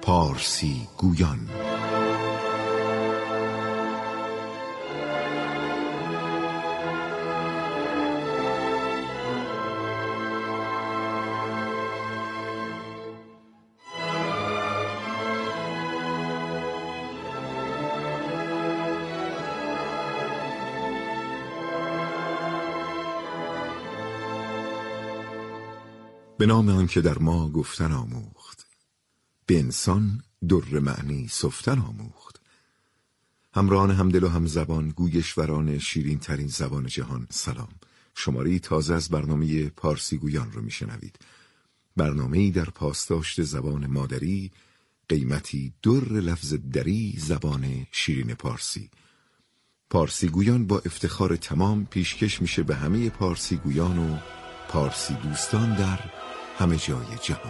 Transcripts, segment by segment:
پارسی گویان. به نام آن که در ما گفتن آموخت، به انسان در معنی سفتن آموخت. همراهان همدل و همزبان، گویشوران شیرین ترین زبان جهان، سلام. شماره تازه از برنامه پارسی گویان رو میشنوید. برنامه‌ای در پاسداشت زبان مادری، قیمتی در لفظ دری زبان شیرین پارسی. پارسی گویان با افتخار تمام پیشکش میشه به همه پارسی گویان و پارسی دوستان در همه جای جهان.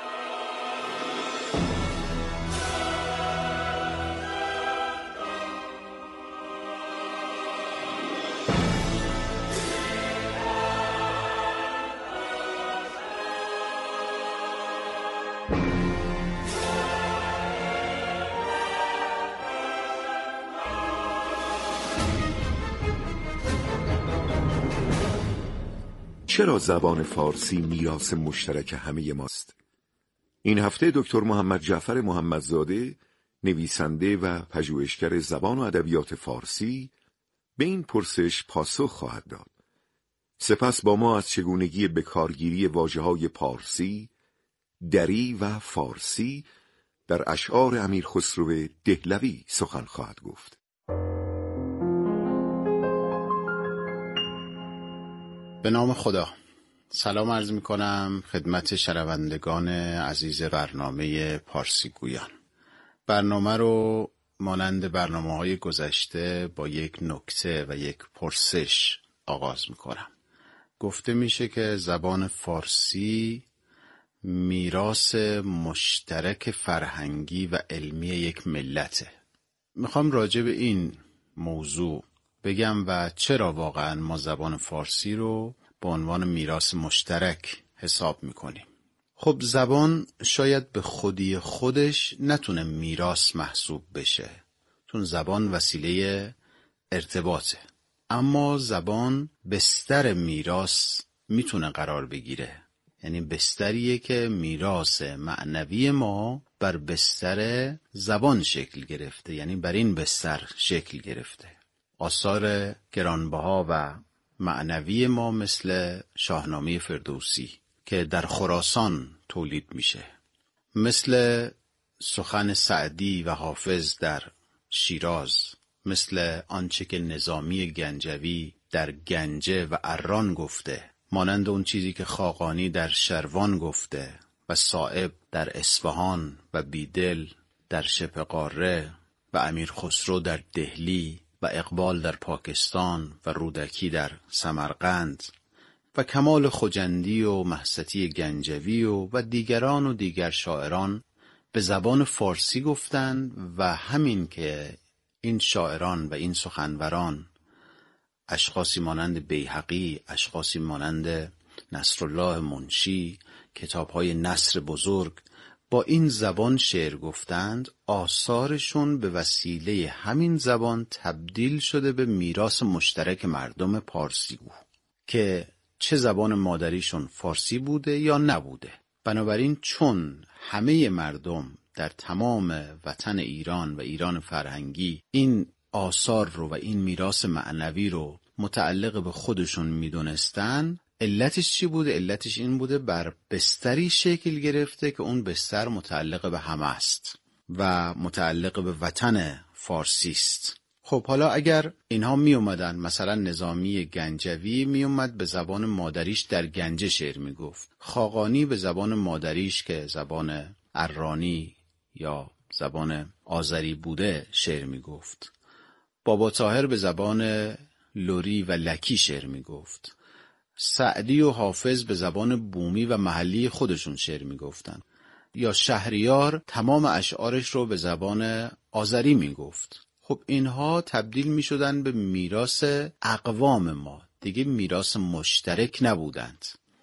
چرا زبان فارسی میراث مشترک همه ماست؟ این هفته دکتر محمد جعفر محمدزاده، نویسنده و پژوهشگر زبان و ادبیات فارسی، به این پرسش پاسخ خواهد داد. سپس با ما از چگونگی بکارگیری واژه‌های پارسی، دری و فارسی در اشعار امیرخسرو دهلوی سخن خواهد گفت. به نام خدا. سلام عرض می کنم خدمت شنوندگان عزیز برنامه پارسی گویان. برنامه رو مانند برنامه‌های گذشته با یک نکته و یک پرسش آغاز می کنم. گفته میشه که زبان فارسی میراث مشترک فرهنگی و علمی یک ملته. میخوام راجع به این موضوع بگم و چرا واقعا ما زبان فارسی رو به عنوان میراث مشترک حساب میکنیم. خب زبان شاید به خودی خودش نتونه میراث محسوب بشه، چون زبان وسیله ارتباطه، اما زبان بستر میراث میتونه قرار بگیره. یعنی بستریه که میراث معنوی ما بر بستر زبان شکل گرفته، یعنی بر این بستر شکل گرفته. آثار گرانبها و معنوی ما مثل شاهنامه فردوسی که در خراسان تولید میشه، مثل سخن سعدی و حافظ در شیراز، مثل آنچه که نظامی گنجوی در گنجه و اران گفته، مانند اون چیزی که خاقانی در شروان گفته و صائب در اصفهان و بیدل در شبه قاره و امیرخسرو در دهلی و اقبال در پاکستان و رودکی در سمرقند و کمال خجندی و مهستی گنجوی و دیگران و دیگر شاعران به زبان فارسی گفتند. و همین که این شاعران و این سخنوران اشخاصی مانند بیهقی، اشخاصی مانند نصرالله منشی، کتاب‌های نصر بزرگ با این زبان شعر گفتند، آثارشون به وسیله همین زبان تبدیل شده به میراث مشترک مردم پارسیگو که چه زبان مادریشون فارسی بوده یا نبوده. بنابراین چون همه مردم در تمام وطن ایران و ایران فرهنگی این آثار رو و این میراث معنوی رو متعلق به خودشون میدونستن، علتش چی بوده؟ علتش این بوده بر بستری شکل گرفته که اون بستر متعلق به همه است و متعلق به وطن فارسی است. خب حالا اگر اینها می اومدن، مثلا نظامی گنجوی می اومد به زبان مادریش در گنجه شعر می گفت، خاقانی به زبان مادریش که زبان ارانی یا زبان آذری بوده شعر می گفت، بابا طاهر به زبان لری و لکی شعر می گفت، سعدی و حافظ به زبان بومی و محلی خودشون شعر می گفتن، یا شهریار تمام اشعارش رو به زبان آذری می گفت. خب اینها تبدیل می شدن به میراث اقوام ما، دیگه میراث مشترک نبودند.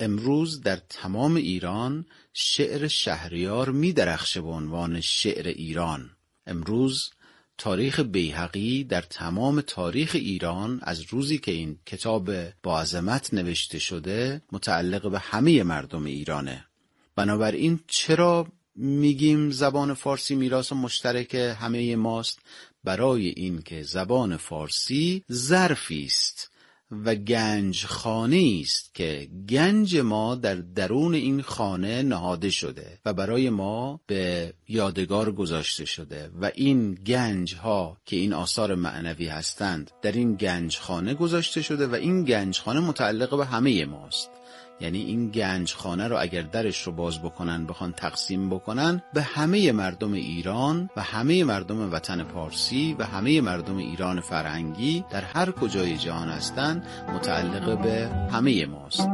امروز در تمام ایران شعر شهریار می درخشه به عنوان شعر ایران. امروز تاریخ بیهقی در تمام تاریخ ایران از روزی که این کتاب با عظمت نوشته شده متعلق به همه مردم ایرانه. بنابراین چرا میگیم زبان فارسی میراث مشترک همه ماست؟ برای این که زبان فارسی ظرفی است و گنج خانه است که گنج ما در درون این خانه نهاده شده و برای ما به یادگار گذاشته شده و این گنج ها که این آثار معنوی هستند در این گنج خانه گذاشته شده و این گنج خانه متعلق به همه ماست. یعنی این گنج خانه رو اگر درش رو باز بکنن بخوان تقسیم بکنن به همه مردم ایران و همه مردم وطن پارسی و همه مردم ایران فرهنگی در هر کجای جهان هستن متعلق به همه ماست.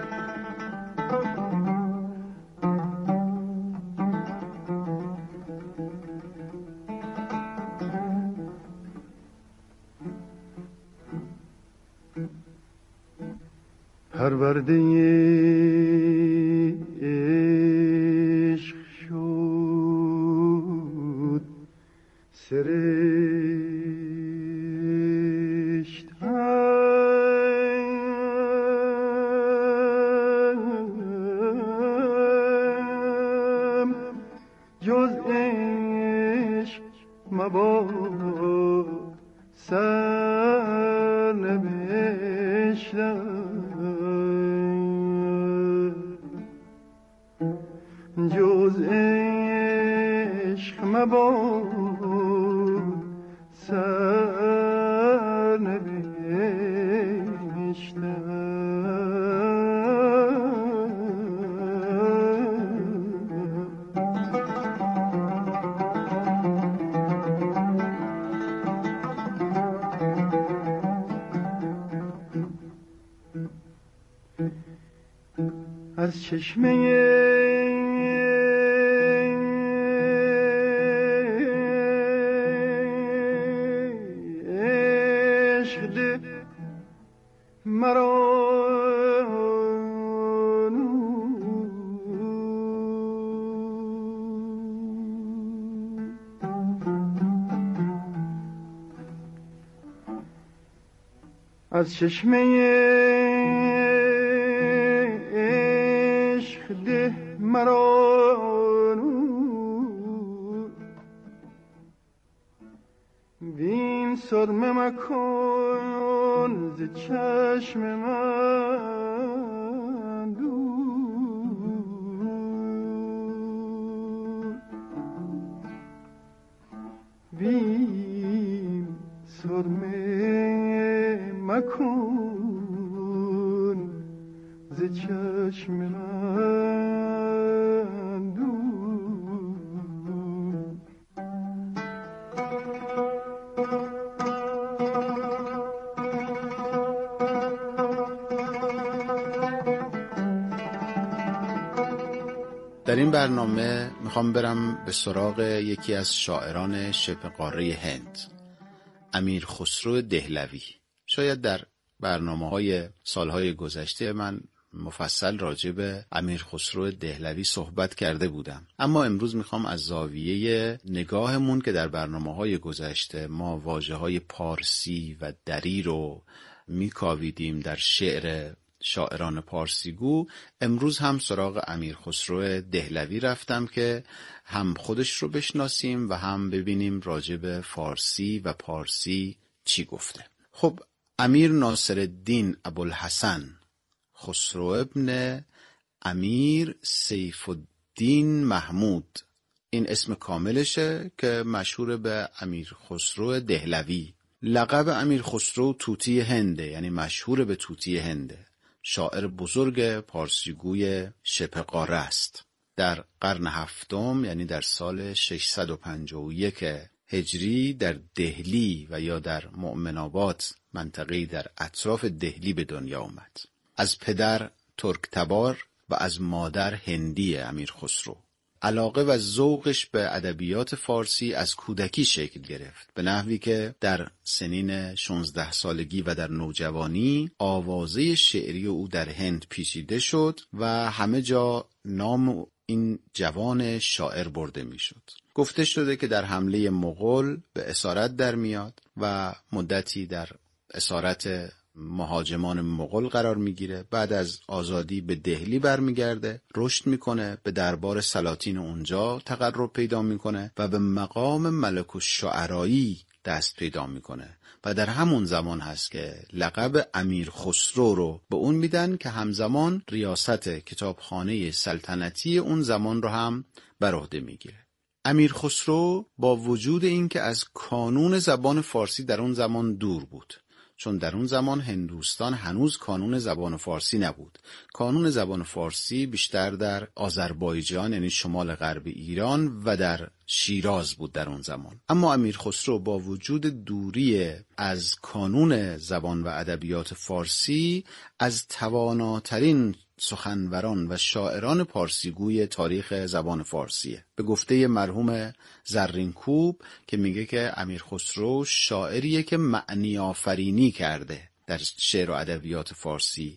پرورده عشق شد سرشتم جز عشق مباد سر نوشتم جز عشق مباد سر نوشتم. از چشمه از چشمه عشق ده مرا نور وین سرمه مکن ز چشم من دور وین سرمه مکن ز چشم من دور. در این برنامه میخوام برم به سراغ یکی از شاعران شبه قاره هند، امیر خسرو دهلوی. شاید در برنامه‌های سالهای گذشته من مفصل راجع به امیر خسرو دهلوی صحبت کرده بودم، اما امروز میخوام از زاویه نگاهمون که در برنامه‌های گذشته ما واژه‌های پارسی و دری رو میکاویدیم در شعر شاعران پارسیگو، امروز هم سراغ امیر خسرو دهلوی رفتم که هم خودش رو بشناسیم و هم ببینیم راجع به فارسی و پارسی چی گفته. خب امیر ناصرالدین ابوالحسن خسرو ابن امیر سیف الدین محمود، این اسم کاملشه که مشهور به امیر خسرو دهلوی. لقب امیر خسرو طوطی هنده، یعنی مشهور به طوطی هنده. شاعر بزرگ پارسیگوی شبه قاره است. در قرن هفتم، یعنی در سال 651 هجری در دهلی و یا در مؤمن‌آباد، منطقه‌ای در اطراف دهلی به دنیا آمد. از پدر ترک تبار و از مادر هندی امیر خسرو. علاقه و ذوقش به ادبیات فارسی از کودکی شکل گرفت، به نحوی که در سنین 16 سالگی و در نوجوانی آوازه شعری او در هند پیچیده شد و همه جا نام این جوان شاعر برده میشد. گفته شده که در حمله مغول به اسارت در میاد و مدتی در اسارت مهاجمان مغول قرار میگیره. بعد از آزادی به دهلی برمیگرده، رشد میکنه، به دربار سلاطین اونجا تقرب پیدا میکنه و به مقام ملک الشعرایی دست پیدا میکنه و در همون زمان هست که لقب امیر خسرو رو به اون میدن که همزمان ریاست کتابخانه سلطنتی اون زمان رو هم بر عهده میگیره. امیر خسرو با وجود اینکه از کانون زبان فارسی در اون زمان دور بود، چون در اون زمان هندوستان هنوز کانون زبان فارسی نبود. کانون زبان فارسی بیشتر در آذربایجان یعنی شمال غرب ایران و در شیراز بود در اون زمان. اما امیر خسرو با وجود دوری از کانون زبان و ادبیات فارسی از تواناترین سخنوران و شاعران پارسیگوی تاریخ زبان فارسیه. به گفته مرحوم زرینکوب که میگه که امیر خسرو شاعریه که معنی آفرینی کرده در شعر و ادبیات فارسی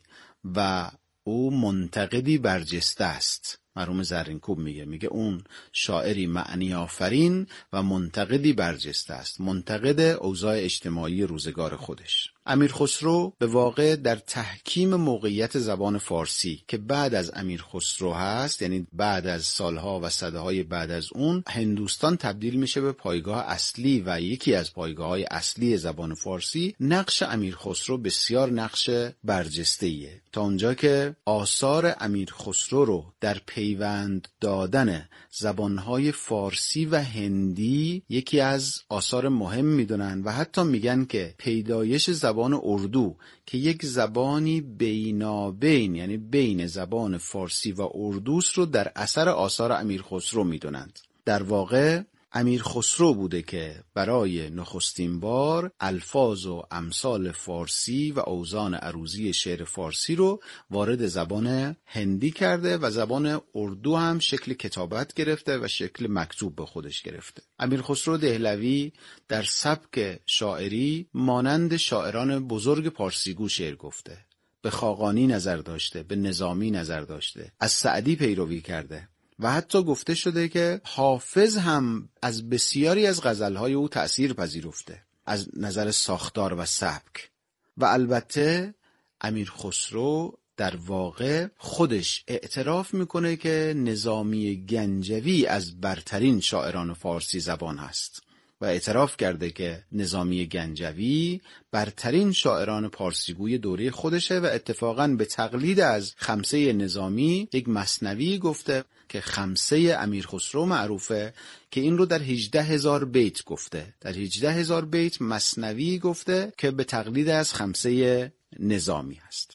و او منتقدی برجسته است. مرحوم زرینکوب میگه اون شاعری معنی آفرین و منتقدی برجسته است، منتقد اوضاع اجتماعی روزگار خودش. امیر خسرو به واقع در تحکیم موقعیت زبان فارسی که بعد از امیر خسرو هست، یعنی بعد از سالها و سده‌های بعد از اون، هندوستان تبدیل میشه به پایگاه اصلی و یکی از پایگاه‌های اصلی زبان فارسی. نقش امیر خسرو بسیار نقش برجسته‌ایه، تا اونجا که آثار امیر خسرو رو در پیوند دادن زبانهای فارسی و هندی یکی از آثار مهم میدونن و حتی میگن که پیدایش زبان اردو که یک زبانی بینابین یعنی بین زبان فارسی و اردوست رو در اثر آثار امیر خسرو میدونند. در واقع امیر خسرو بوده که برای نخستین بار الفاظ و امثال فارسی و اوزان عروضی شعر فارسی رو وارد زبان هندی کرده و زبان اردو هم شکل کتابت گرفته و شکل مکتوب به خودش گرفته. امیر خسرو دهلوی در سبک شاعری مانند شاعران بزرگ پارسیگو شعر گفته، به خاقانی نظر داشته، به نظامی نظر داشته، از سعدی پیروی کرده و حتی گفته شده که حافظ هم از بسیاری از غزلهای او تأثیر پذیرفته از نظر ساختار و سبک. و البته امیر خسرو در واقع خودش اعتراف میکنه که نظامی گنجوی از برترین شاعران فارسی زبان هست و اعتراف کرده که نظامی گنجوی برترین شاعران پارسیگوی دوره خودشه و اتفاقاً به تقلید از خمسه نظامی یک مثنوی گفته که خمسه امیر خسرو معروفه که این رو در 18,000 بیت گفته. در 18,000 بیت مثنوی گفته که به تقلید از خمسه نظامی هست.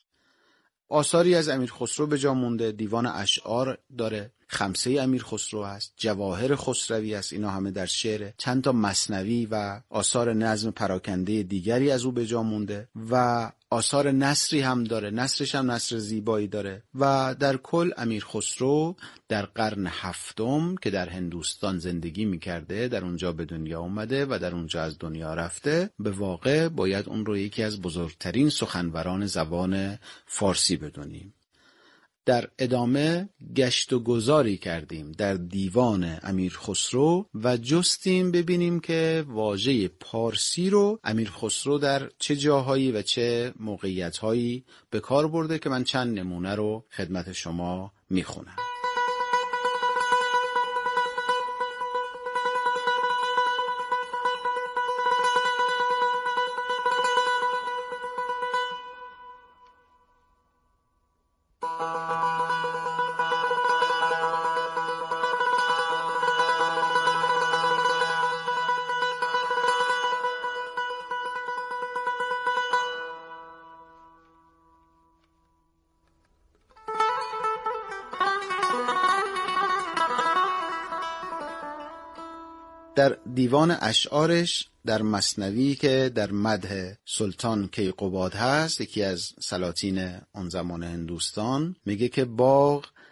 آثاری از امیر خسرو به جا مونده، دیوان اشعار داره، خمسه امیر خسرو هست، جواهر خسروی هست، اینا همه در شعر، چند تا مثنوی و آثار نظم پراکنده دیگری از او به جا مونده و آثار نثری هم داره، نثرش هم نثر زیبایی داره. و در کل امیر خسرو در قرن هفتم که در هندوستان زندگی میکرده، در اونجا به دنیا اومده و در اونجا از دنیا رفته، به واقع باید اون رو یکی از بزرگترین سخنوران زبان فارسی بدونیم. در ادامه گشت و گذاری کردیم در دیوان امیر خسرو و جستیم ببینیم که واژه پارسی رو امیر خسرو در چه جاهایی و چه موقعیت‌هایی به کار برده که من چند نمونه رو خدمت شما میخونم. در دیوان اشعارش در مثنوی که در مدح سلطان کیقوباد هست، یکی از سلاطین آن زمان هندوستان، میگه که باغ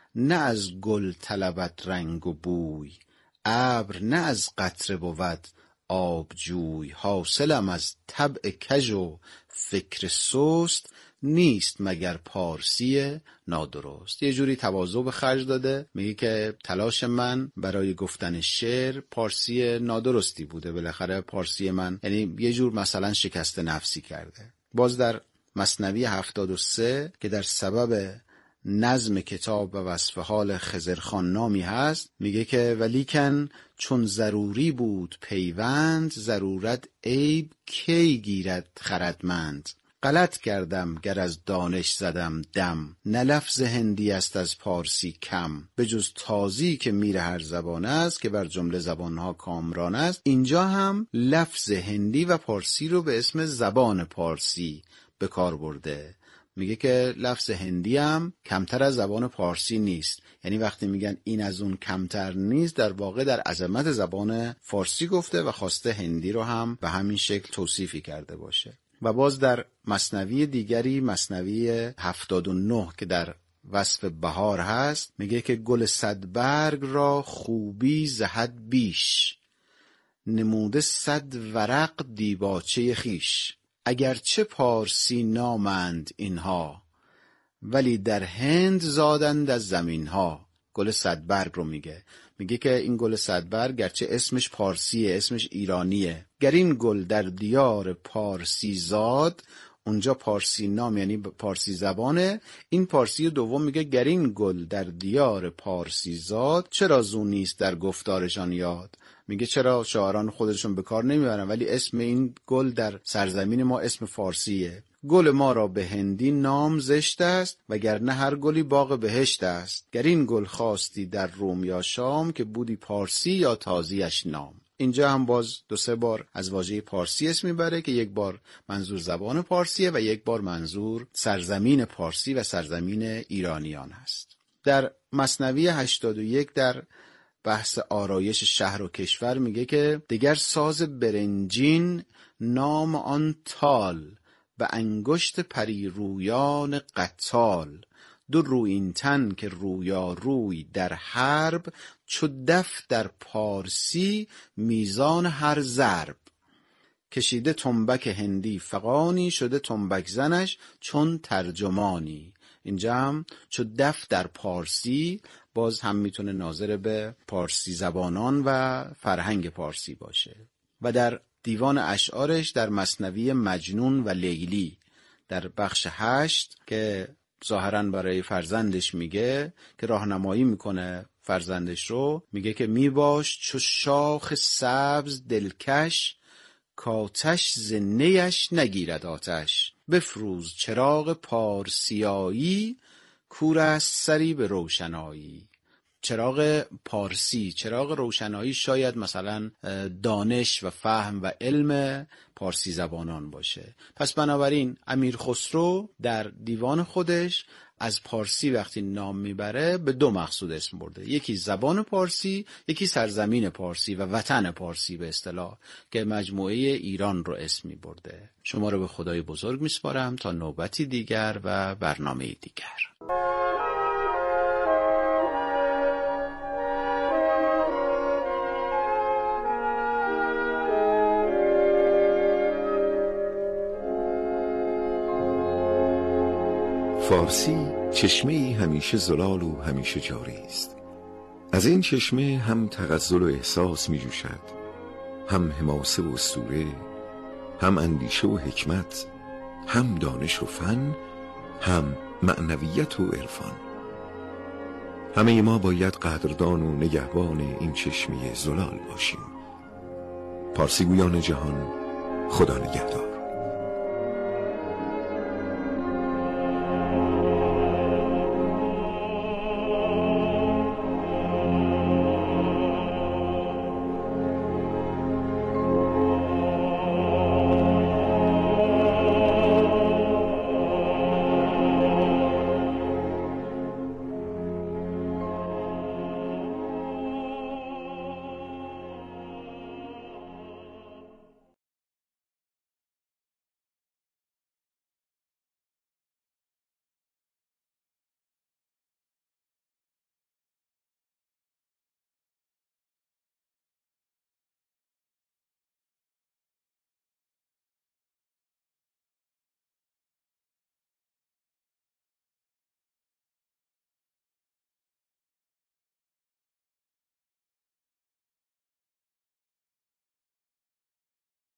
نه از گل طلبت رنگ و بوی، ابر نه از قطره بود آبجوی. حاصلم از طبع کژ و فکر سست، نیست مگر پارسی نادرست. یه جوری تواضع به خرج داده، میگه که تلاش من برای گفتن شعر پارسی نادرستی بوده. بالاخره پارسی من یعنی یه جور مثلا شکست نفسی کرده. باز در مثنوی 73 که در سبب نظم کتاب و وصف حال خضرخان نامی هست، میگه که ولیکن چون ضروری بود پیوند، ضرورت عیب کی گیرد خردمند. غلط کردم گر از دانش زدم دم، نه لفظ هندی است از پارسی کم. به جز تازی که میر هر زبان است، که بر جمله زبانها کامران است، اینجا هم لفظ هندی و پارسی رو به اسم زبان پارسی به کار برده. میگه که لفظ هندی هم کمتر از زبان پارسی نیست. یعنی وقتی میگن این از اون کمتر نیست، در واقع در عظمت زبان فارسی گفته و خواسته هندی رو هم به همین شکل توصیفی کرده باشه. و باز در مثنوی دیگری، مثنوی 79 که در وصف بهار هست، میگه که گل صدبرگ را خوبی ز حد بیش، نموده صد ورق دیباچه خیش. اگرچه پارسی نامند اینها، ولی در هند زادند از زمینها. گل صدبرگ رو میگه که این گل صدبرگ گرچه اسمش پارسیه، اسمش ایرانیه، گر این گل در دیار پارسی زاد، اونجا پارسی نام یعنی پارسی زبانه. این پارسی دوم میگه گر این گل در دیار پارسی زاد، چرا زو نیست در گفتارشان یاد. میگه چرا شاعران خودشون به کار نمیبرن، ولی اسم این گل در سرزمین ما اسم فارسیه. گل ما را به هندی نام زشت است، وگرنه هر گلی باغ بهشت است. گر این گل خواستی در روم یا شام، که بودی پارسی یا تازیش نام. اینجا هم باز 2-3 بار از واژه پارسی اسم میبره که یک بار منظور زبان پارسیه و یک بار منظور سرزمین پارسی و سرزمین ایرانیان است. در مثنوی 81 در بحث آرایش شهر و کشور میگه که دگر ساز برنجین نام آن تال، به انگشت پریرویان قتال. دو رویین تن که رویا روی در حرب، چو دف در پارسی میزان هر ضرب. کشیده تنبک هندی فغانی، شده تنبک زنش چون ترجمانی. اینجا هم چو دف در پارسی باز هم میتونه ناظر به پارسی زبانان و فرهنگ پارسی باشه. و در دیوان اشعارش در مثنوی مجنون و لیلی در بخش 8 که ظاهراً برای فرزندش میگه که راهنمایی میکنه فرزندش رو، میگه که میباش چو شاخ سبز دلکش، کاتش ز نیش نگیرد آتش. بفروز چراغ پارسیایی، کور است سری به روشنایی. چراغ پارسی، چراغ روشنایی شاید مثلا دانش و فهم و علم پارسی زبانان باشه. پس بنابراین امیر خسرو در دیوان خودش از پارسی وقتی نام میبره به 2 مقصود اسم برده، یکی زبان پارسی، یکی سرزمین پارسی و وطن پارسی به اصطلاح که مجموعه ایران رو اسم میبرده. شما رو به خدای بزرگ میسپارم تا نوبتی دیگر و برنامه دیگر. فارسی چشمه‌ای همیشه زلال و همیشه جاری است. از این چشمه هم تغزل و احساس می جوشد، هم حماسه و اسطوره، هم اندیشه و حکمت، هم دانش و فن، هم معنویت و عرفان. همه ما باید قدردان و نگهبان این چشمه زلال باشیم. پارسی گویان جهان، خدا نگهدار.